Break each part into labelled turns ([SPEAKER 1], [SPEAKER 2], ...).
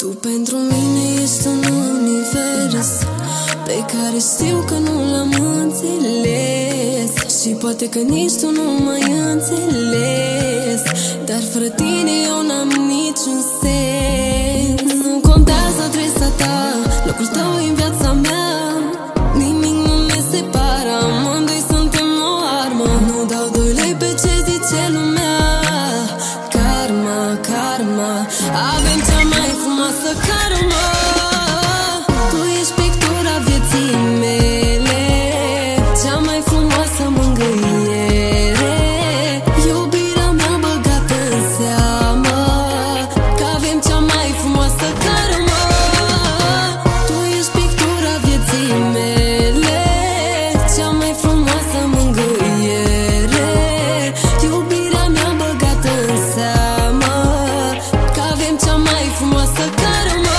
[SPEAKER 1] pentru mine ești un univers pe care știu că nu l-am înțeles, și poate că nici tu nu m-ai înțeles, dar fără tine eu n-am niciun sens. Nu contează adresa ta, locul tău în viața mea, nimic nu ne separă, amândoi suntem o armă. Nu dau doi lei pe ce zice lumea. Karma, karma, avem cea mai frumoasă karma. Tu ești pictura vieții mele, cea mai frumoasă mângâiere. Iubirea mea băgată în seamă, că avem cea mai frumoasă karma. Tu ești pictura vieții mele, cea mai frumoasă mângâiere. Iubirea mea băgată în seamă, că avem cea mai frumoasă karma.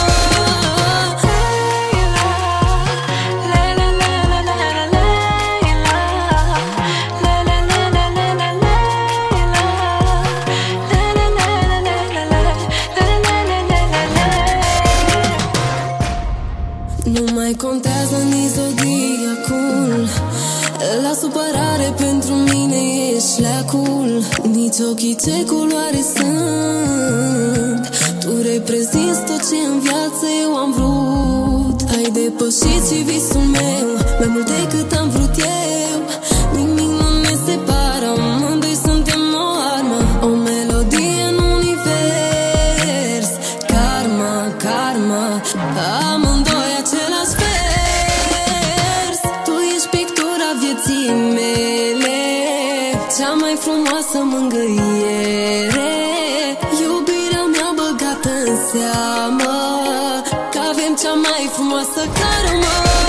[SPEAKER 1] Nu mai contează nici zodiacul, la supărare pentru mine ești leacul. Nici ochii ce culoare sunt, tu reprezinți tot ce în viață eu am vrut. Ai depășit și visul meu, mai mult decât am vrut eu. Nimic nu ne separă, amândoi suntem o armă, o melodie în univers. Karma, karma, amândoi același vers. Tu ești pictura vieții mele, cea mai frumoasă mângâiere. Iubirea mea băgată în seamă, că avem cea mai frumoasă karma.